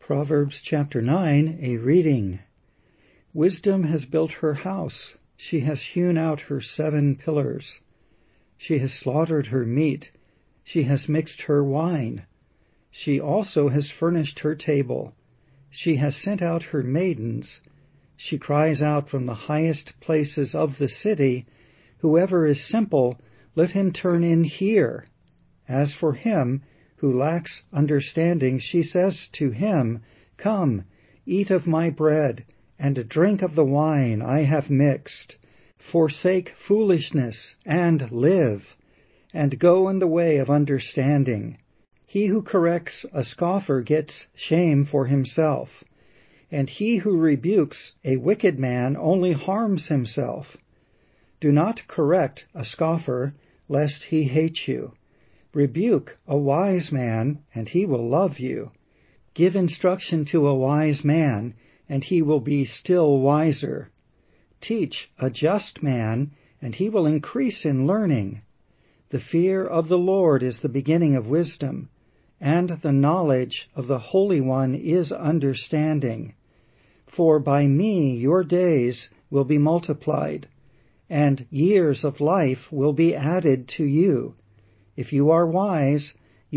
Proverbs chapter 9, a reading. Wisdom has built her house. She has hewn out her 7 pillars. She has slaughtered her meat. She has mixed her wine. She also has furnished her table. She has sent out her maidens. She cries out from the highest places of the city, "Whoever is simple, let him turn in here." As for him who lacks understanding, she says to him, "Come, eat of my bread, and drink of the wine I have mixed. Forsake foolishness, and live, and go in the way of understanding. He who corrects a scoffer gets shame for himself, and he who rebukes a wicked man only harms himself. Do not correct a scoffer, lest he hate you. Rebuke a wise man, and he will love you. Give instruction to a wise man, and he will be still wiser. Teach a just man, and he will increase in learning. The fear of the Lord is the beginning of wisdom, and the knowledge of the Holy One is understanding. For by me your days will be multiplied, and years of life will be added to you. If you are wise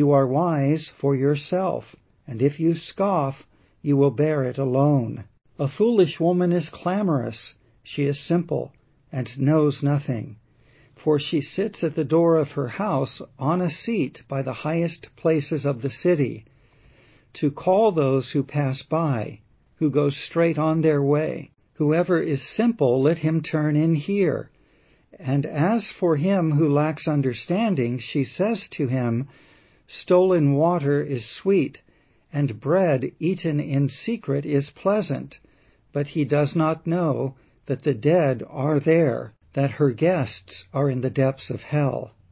for yourself, and if you scoff, you will bear it alone. A foolish woman is clamorous. She is simple, and knows nothing. For she sits at the door of her house on a seat by the highest places of the city, to call those who pass by, who go straight on their way. Whoever is simple, let him turn in here. And as for him who lacks understanding, she says to him, "Stolen water is sweet, and bread eaten in secret is pleasant." But he does not know that the dead are there, that her guests are in the depths of hell.